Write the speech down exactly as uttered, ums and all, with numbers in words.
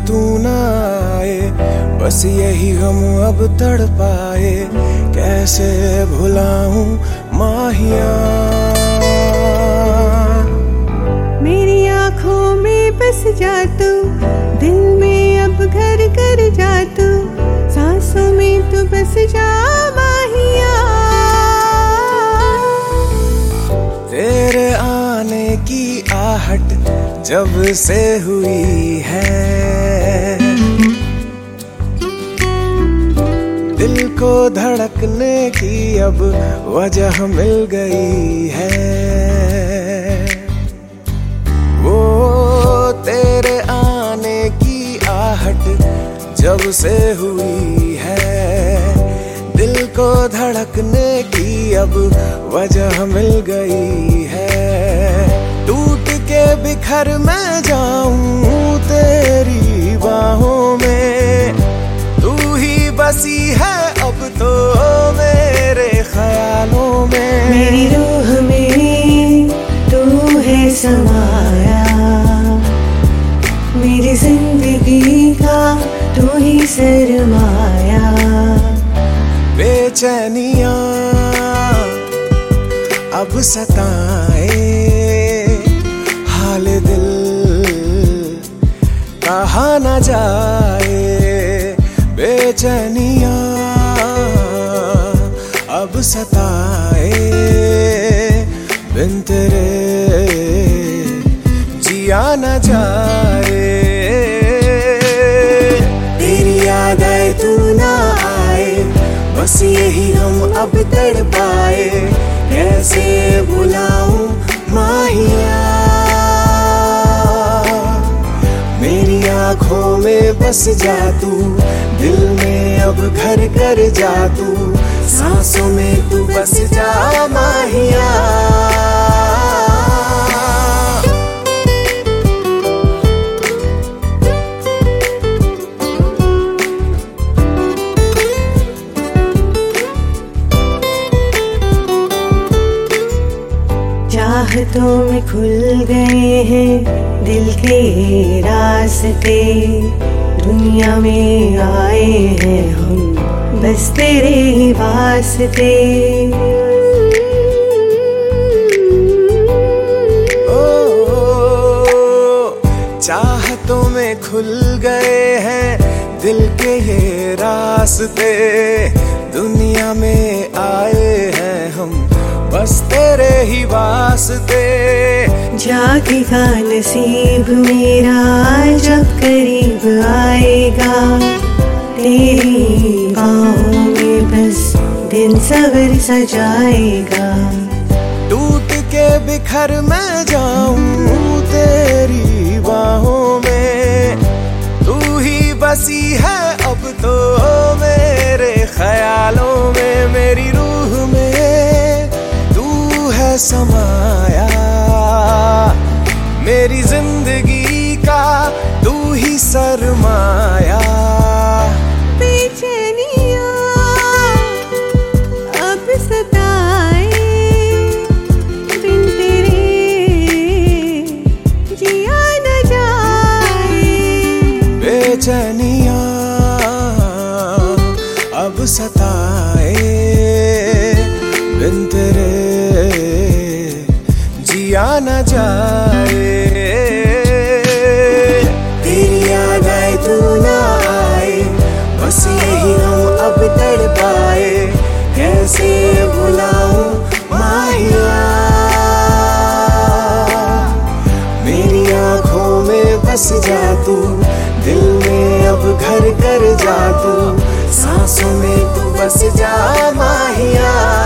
तू ना आए, बस यही गम अब तड़पाए, कैसे भुलाऊं माहिया। मेरी आँखों में बस जा तू, दिल में अब घर कर जा तू, सांसों में तू बस जा माहिया। तेरे आने की आहट जब से हुई है, दिल को धड़कने की अब वजह मिल गई है। वो तेरे आने की आहट जब से हुई है, दिल को धड़कने की अब वजह मिल गई है। टूट के बिखर मैं जाऊं तेरी बाहों में, तू ही बसी है अब तो मेरे ख्यालों में। मेरी रूह में तू है समाया, मेरी जिंदगी का तू ही सरमाया। बेचैनियां अब सताए, हाल दिल कहा न जाए। बेचैनियां अब सताए, बिन तेरे जिया न जाए। तेरी याद आए तू ना आए, बस यही हम अब तड़पाए, कैसे भुलाऊं माहिया। मेरी आँखों में बस जा तू, दिल में अब घर कर जा तू, सांसों में तू बस जा माहिया। चाहतों में खुल गए हैं दिल के रास्ते, दुनिया में आए हैं हम बस तेरे ही वास्ते। ओ, चाहतों में खुल गए हैं दिल के ये रास्ते, दुनिया में आए हैं हम बस तेरे ही वास्ते। जागेगा नसीब मेरा जब करीब आएगा, तेरी बाहों में बस दिन सवर सजाएगा। टूट के बिखर मैं जाऊं तेरी बाहों में, तू ही बसी है अब तो मेरे ख्यालों में। मेरी रूह में तू है समाया, मेरी जिंदगी का तू ही सरमाया। बेचैनियां अब सताए, बिन तेरे जिया न जाए। बेचैनियां अब सताए, बिन तेरे जिया न जाए। तेरी याद आए तू ना आए, बस यही हम अब तड़पाए, कैसे भुलाऊं माहिया। मेरी आँखों में बस जा तू, दिल में अब घर कर जा तू, सांसों में तू बस जा माहिया।